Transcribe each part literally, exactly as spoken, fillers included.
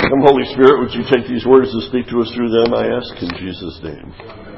Come, Holy Spirit, would you take these words and speak to us through them, I ask, in Jesus' name.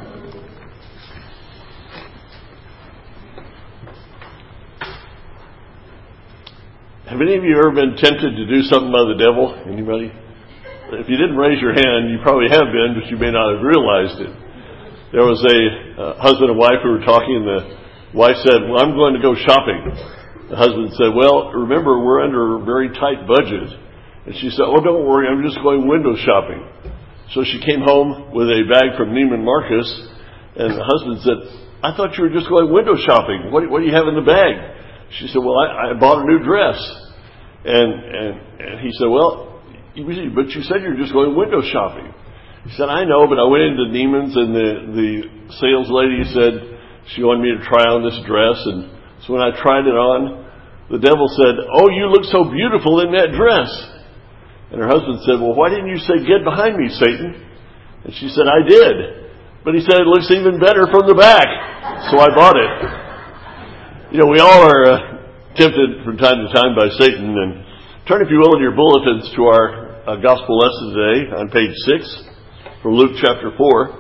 Have any of you ever been tempted to do something by the devil? Anybody? If you didn't raise your hand, you probably have been, but you may not have realized it. There was a uh, husband and wife who were talking, and the wife said, well, I'm going to go shopping. The husband said, well, remember, we're under a very tight budget. And she said, oh, don't worry, I'm just going window shopping. So she came home with a bag from Neiman Marcus, and the husband said, I thought you were just going window shopping. What, what do you have in the bag? She said, well, I, I bought a new dress. And, and, and he said, well, but you said you were just going window shopping. He said, I know, but I went into Neiman's, and the, the sales lady said she wanted me to try on this dress. And so when I tried it on, the devil said, oh, you look so beautiful in that dress. And her husband said, well, why didn't you say, get behind me, Satan? And she said, I did. But he said, it looks even better from the back. So I bought it. You know, we all are uh, tempted from time to time by Satan. And turn, if you will, in your bulletins to our uh, gospel lesson today on page six from Luke chapter four.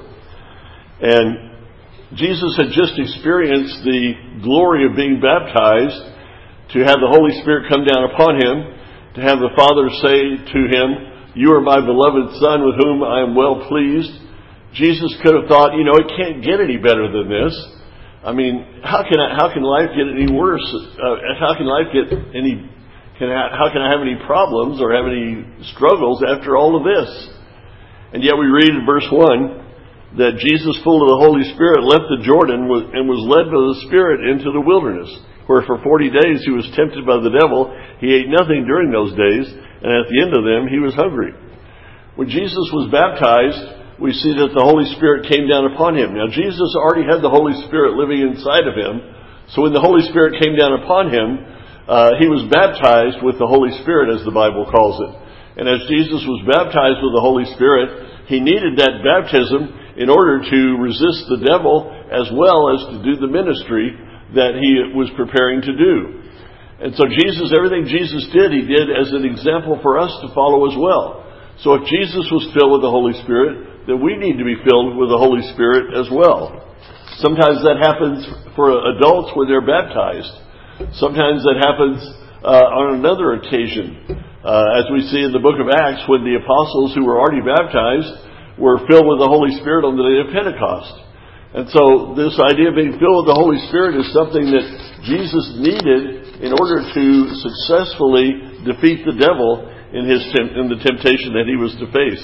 And Jesus had just experienced the glory of being baptized, to have the Holy Spirit come down upon him, to have the Father say to him, you are my beloved Son with whom I am well pleased. Jesus could have thought, you know, it can't get any better than this. I mean, how can I, how can life get any worse? Uh, how can life get any, can I, how can I have any problems or have any struggles after all of this? And yet we read in verse one that Jesus, full of the Holy Spirit, left the Jordan and was led by the Spirit into the wilderness, where for forty days he was tempted by the devil. He ate nothing during those days, and at the end of them he was hungry. When Jesus was baptized, we see that the Holy Spirit came down upon him. Now, Jesus already had the Holy Spirit living inside of him, so when the Holy Spirit came down upon him, uh, he was baptized with the Holy Spirit, as the Bible calls it. And as Jesus was baptized with the Holy Spirit, he needed that baptism in order to resist the devil, as well as to do the ministry that he was preparing to do. And so Jesus, everything Jesus did, he did as an example for us to follow as well. So if Jesus was filled with the Holy Spirit, then we need to be filled with the Holy Spirit as well. Sometimes that happens for adults when they're baptized. Sometimes that happens uh, on another occasion. Uh, as we see in the book of Acts, when the apostles who were already baptized were filled with the Holy Spirit on the day of Pentecost. And so this idea of being filled with the Holy Spirit is something that Jesus needed in order to successfully defeat the devil in his in the temptation that he was to face.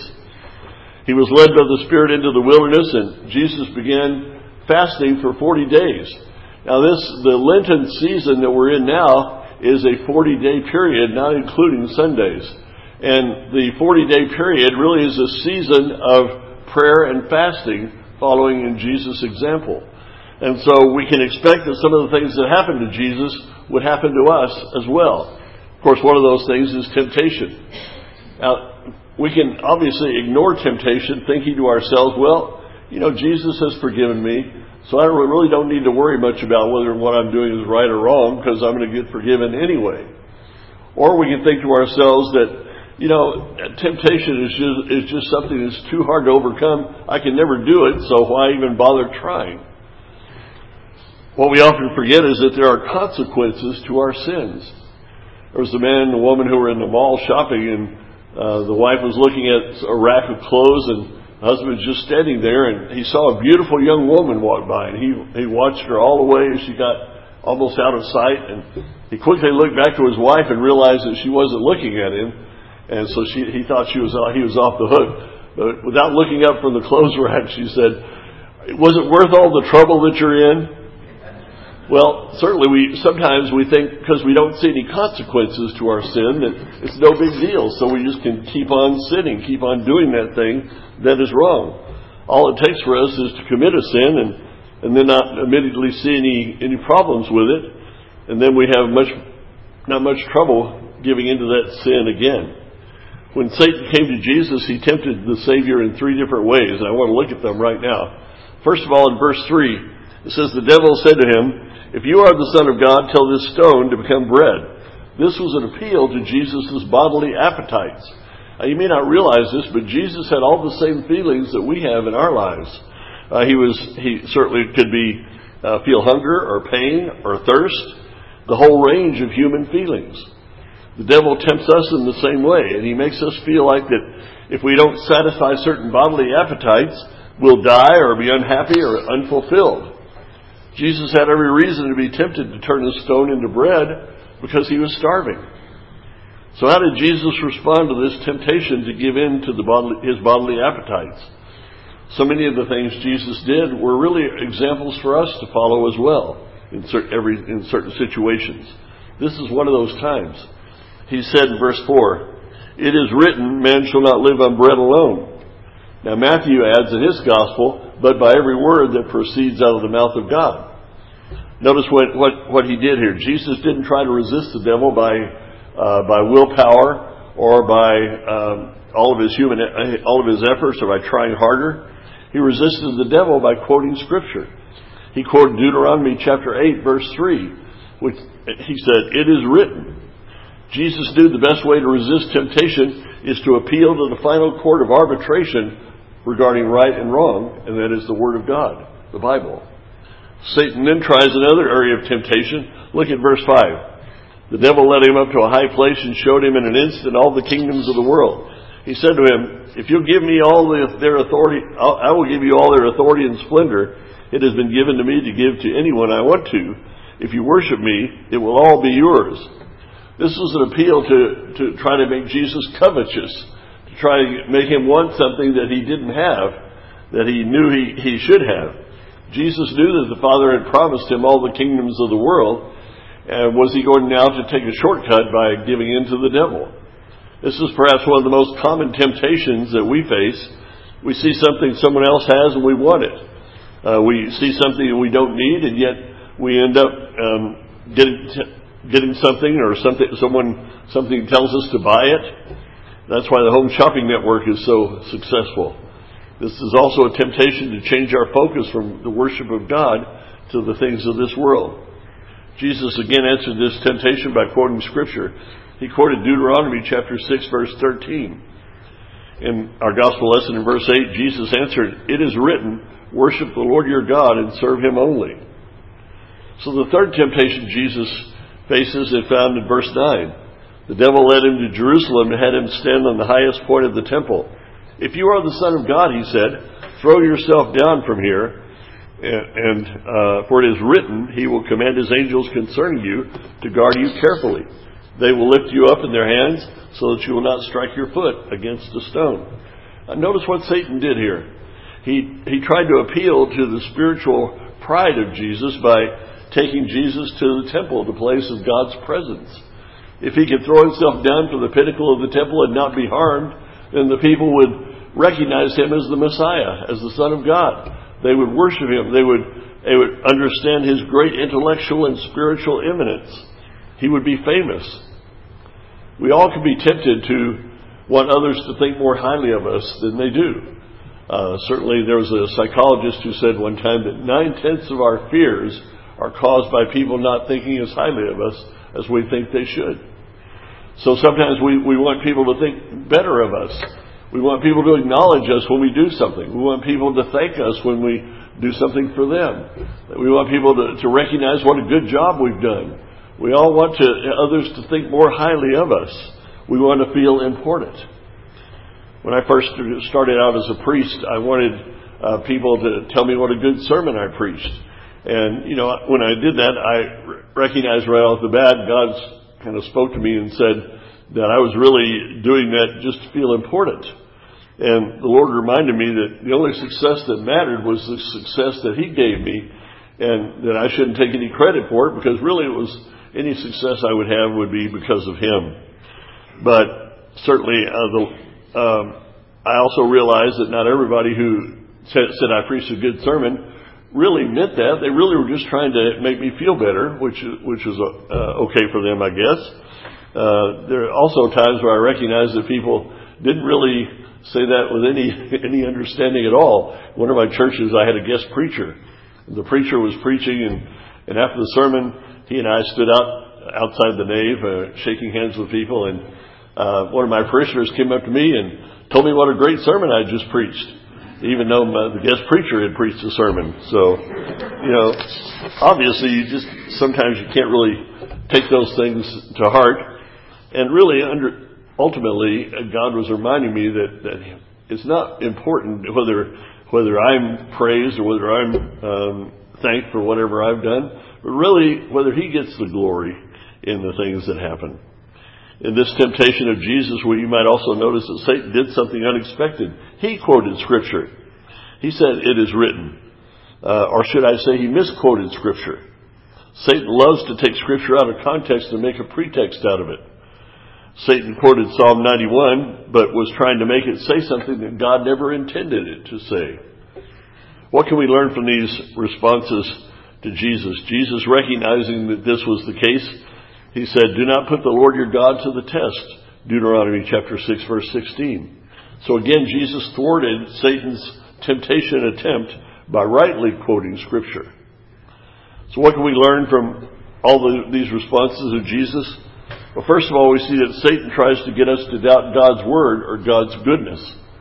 He was led by the Spirit into the wilderness, and Jesus began fasting for forty days. Now this, the Lenten season that we're in now, is a forty-day period, not including Sundays. And the forty-day period really is a season of prayer and fasting, following in Jesus' example. And so we can expect that some of the things that happened to Jesus would happen to us as well. Of course, one of those things is temptation. Now, we can obviously ignore temptation, thinking to ourselves, well, you know, Jesus has forgiven me, so I really don't need to worry much about whether what I'm doing is right or wrong, because I'm going to get forgiven anyway. Or we can think to ourselves that, you know, temptation is just, is just something that's too hard to overcome. I can never do it, so why even bother trying? What we often forget is that there are consequences to our sins. There was a man and a woman who were in the mall shopping, and uh, the wife was looking at a rack of clothes, and the husband was just standing there, and he saw a beautiful young woman walk by, and he, he watched her all the way as she got almost out of sight, and he quickly looked back to his wife and realized that she wasn't looking at him, and so she, he thought she was he was off the hook. But without looking up from the clothes rack, she said, was it worth all the trouble that you're in? Well, certainly we sometimes we think because we don't see any consequences to our sin that it's no big deal. So we just can keep on sinning, keep on doing that thing that is wrong. All it takes for us is to commit a sin and, and then not immediately see any, any problems with it. And then we have much not much trouble giving into that sin again. When Satan came to Jesus, he tempted the Savior in three different ways. And I want to look at them right now. First of all, in verse three, it says, the devil said to him, if you are the Son of God, tell this stone to become bread. This was an appeal to Jesus' bodily appetites. Uh, you may not realize this, but Jesus had all the same feelings that we have in our lives. Uh, he was, he certainly could be, uh, feel hunger or pain or thirst, the whole range of human feelings. The devil tempts us in the same way, and he makes us feel like that if we don't satisfy certain bodily appetites, we'll die or be unhappy or unfulfilled. Jesus had every reason to be tempted to turn the stone into bread because he was starving. So how did Jesus respond to this temptation to give in to the bodily, his bodily appetites? So many of the things Jesus did were really examples for us to follow as well in certain, every, in certain situations. This is one of those times. He said in verse four, "It is written, man shall not live on bread alone." Now Matthew adds in his gospel, "but by every word that proceeds out of the mouth of God." Notice what, what, what he did here. Jesus didn't try to resist the devil by Uh, by willpower or by um, all of his human, all of his efforts, or by trying harder. He resisted the devil by quoting Scripture. He quoted Deuteronomy chapter eight, verse three, which he said, "It is written." Jesus knew the best way to resist temptation is to appeal to the final court of arbitration regarding right and wrong, and that is the Word of God, the Bible. Satan then tries another area of temptation. Look at verse five. "The devil led him up to a high place and showed him in an instant all the kingdoms of the world. He said to him, 'If you'll give me all the, their authority, I'll, I will give you all their authority and splendor. It has been given to me to give to anyone I want to. If you worship me, it will all be yours.'" This was an appeal to, to try to make Jesus covetous, to try to make him want something that he didn't have, that he knew he, he should have. Jesus knew that the Father had promised him all the kingdoms of the world. And was he going now to take a shortcut by giving in to the devil? This is perhaps one of the most common temptations that we face. We see something someone else has and we want it. Uh, we see something that we don't need, and yet we end up um, getting getting something, or something someone something tells us to buy it. That's why the Home Shopping Network is so successful. This is also a temptation to change our focus from the worship of God to the things of this world. Jesus again answered this temptation by quoting Scripture. He quoted Deuteronomy chapter six, verse thirteen. In our gospel lesson in verse eight, Jesus answered, "It is written, worship the Lord your God and serve him only." So the third temptation Jesus faces is found in verse nine. The devil led him to Jerusalem and had him stand on the highest point of the temple. "If you are the Son of God," he said, "throw yourself down from here. And uh, for it is written, he will command his angels concerning you to guard you carefully. They will lift you up in their hands so that you will not strike your foot against a stone." Uh, notice what Satan did here. He he tried to appeal to the spiritual pride of Jesus by taking Jesus to the temple, the place of God's presence. If he could throw himself down from the pinnacle of the temple and not be harmed, then the people would recognize him as the Messiah, as the Son of God. They would worship him. They would, they would understand his great intellectual and spiritual eminence. He would be famous. We all can be tempted to want others to think more highly of us than they do. Uh, certainly there was a psychologist who said one time that nine-tenths of our fears are caused by people not thinking as highly of us as we think they should. So sometimes we, we want people to think better of us. We want people to acknowledge us when we do something. We want people to thank us when we do something for them. We want people to, to recognize what a good job we've done. We all want to, others to think more highly of us. We want to feel important. When I first started out as a priest, I wanted uh, people to tell me what a good sermon I preached. And, you know, when I did that, I recognized right off the bat, God kind of spoke to me and said that I was really doing that just to feel important. And the Lord reminded me that the only success that mattered was the success that He gave me, and that I shouldn't take any credit for it, because really it was any success I would have would be because of Him. But certainly, uh, the, um, I also realized that not everybody who said, said I preached a good sermon really meant that. They really were just trying to make me feel better, which which was uh, okay for them, I guess. Uh, there are also times where I recognized that people didn't really say that with any any understanding at all. One of my churches, I had a guest preacher. The preacher was preaching, and, and after the sermon, he and I stood out outside the nave, uh, shaking hands with people, and Uh, one of my parishioners came up to me and told me what a great sermon I just preached, even though my, the guest preacher had preached a sermon. So, you know, obviously you just, sometimes you can't really take those things to heart. And really, under, ultimately, God was reminding me that, that it's not important whether, whether I'm praised or whether I'm um, thanked for whatever I've done, but really whether He gets the glory in the things that happen. In this temptation of Jesus, well, you might also notice that Satan did something unexpected. He quoted Scripture. He said, "It is written." Uh, or should I say, he misquoted Scripture. Satan loves to take Scripture out of context and make a pretext out of it. Satan quoted Psalm ninety-one, but was trying to make it say something that God never intended it to say. What can we learn from these responses to Jesus? Jesus, recognizing that this was the case, He said, "Do not put the Lord your God to the test." Deuteronomy chapter six, verse sixteen. So again, Jesus thwarted Satan's temptation attempt by rightly quoting Scripture. So what can we learn from all the, these responses of Jesus? Well, first of all, we see that Satan tries to get us to doubt God's Word or God's goodness.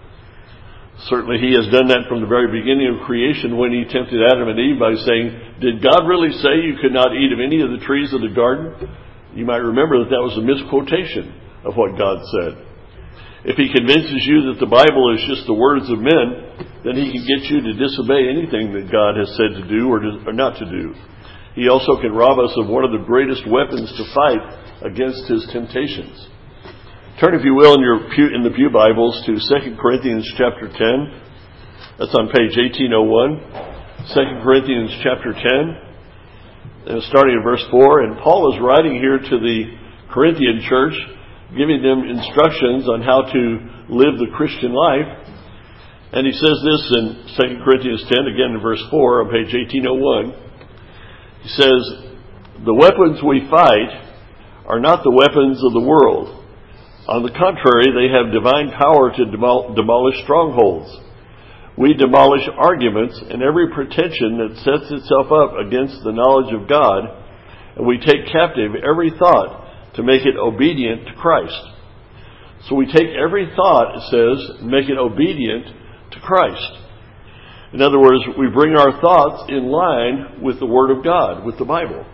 Certainly he has done that from the very beginning of creation when he tempted Adam and Eve by saying, "Did God really say you could not eat of any of the trees of the garden?" You might remember that that was a misquotation of what God said. If he convinces you that the Bible is just the words of men, then he can get you to disobey anything that God has said to do or, to, or not to do. He also can rob us of one of the greatest weapons to fight against his temptations. Turn, if you will, in, your pew, in the Pew Bibles to Second Corinthians chapter ten. That's on page eighteen oh one. Second Corinthians chapter ten. And starting in verse four, and Paul is writing here to the Corinthian church, giving them instructions on how to live the Christian life. And he says this in Second Corinthians ten, again in verse four on page eighteen oh one. He says, "The weapons we fight are not the weapons of the world. On the contrary, they have divine power to demol- demolish strongholds. We demolish arguments and every pretension that sets itself up against the knowledge of God, and we take captive every thought to make it obedient to Christ." So we take every thought, it says, and make it obedient to Christ. In other words, we bring our thoughts in line with the Word of God, with the Bible.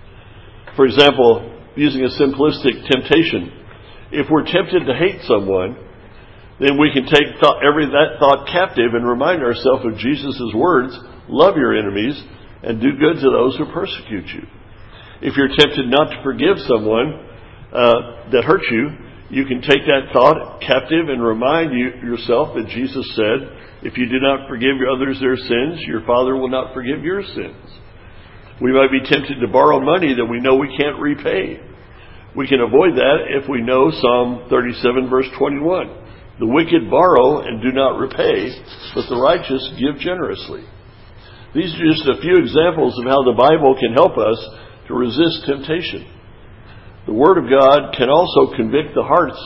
For example, using a simplistic temptation, if we're tempted to hate someone, then we can take thought, every that thought captive and remind ourselves of Jesus' words, "Love your enemies and do good to those who persecute you." If you're tempted not to forgive someone uh, that hurts you, you can take that thought captive and remind you, yourself that Jesus said, "If you do not forgive others their sins, your Father will not forgive your sins." We might be tempted to borrow money that we know we can't repay. We can avoid that if we know Psalm thirty-seven, verse twenty-one. "The wicked borrow and do not repay, but the righteous give generously." These are just a few examples of how the Bible can help us to resist temptation. The Word of God can also convict the hearts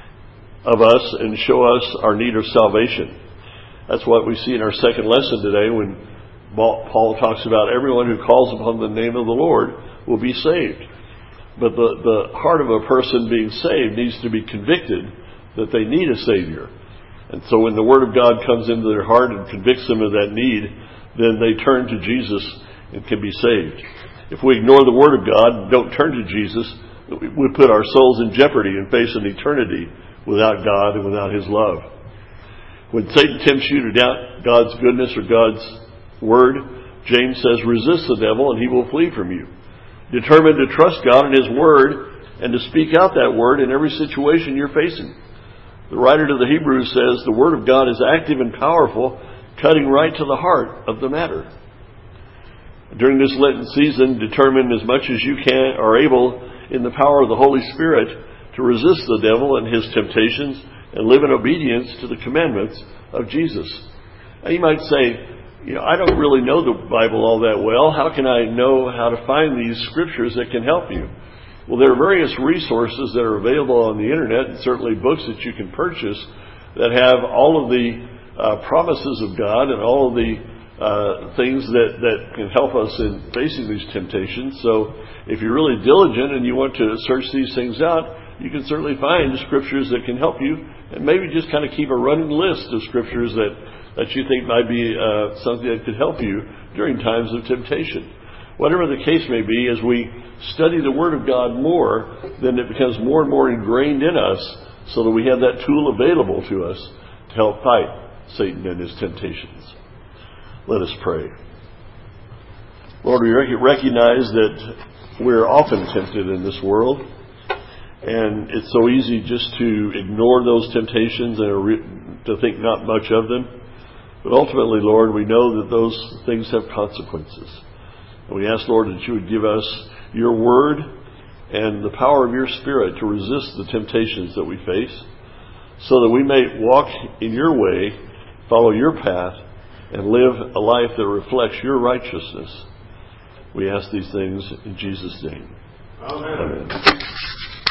of us and show us our need of salvation. That's what we see in our second lesson today when Paul talks about everyone who calls upon the name of the Lord will be saved. But the, the heart of a person being saved needs to be convicted that they need a Savior. And so when the Word of God comes into their heart and convicts them of that need, then they turn to Jesus and can be saved. If we ignore the Word of God and don't turn to Jesus, we put our souls in jeopardy and face an eternity without God and without His love. When Satan tempts you to doubt God's goodness or God's Word, James says, "Resist the devil and he will flee from you." Determined to trust God and His Word and to speak out that Word in every situation you're facing. The writer to the Hebrews says the Word of God is active and powerful, cutting right to the heart of the matter. During this Lenten season, determine as much as you can are able in the power of the Holy Spirit to resist the devil and his temptations and live in obedience to the commandments of Jesus. Now you might say, you know, I don't really know the Bible all that well. How can I know how to find these scriptures that can help you? Well, there are various resources that are available on the internet, and certainly books that you can purchase that have all of the uh, promises of God and all of the uh, things that, that can help us in facing these temptations. So if you're really diligent and you want to search these things out, you can certainly find scriptures that can help you, and maybe just kind of keep a running list of scriptures that, that you think might be uh, something that could help you during times of temptation. Whatever the case may be, as we study the Word of God more, then it becomes more and more ingrained in us so that we have that tool available to us to help fight Satan and his temptations. Let us pray. Lord, we recognize that we're often tempted in this world, and it's so easy just to ignore those temptations and to think not much of them. But ultimately, Lord, we know that those things have consequences. And we ask, Lord, that you would give us your word and the power of your Spirit to resist the temptations that we face, so that we may walk in your way, follow your path, and live a life that reflects your righteousness. We ask these things in Jesus' name. Amen. Amen.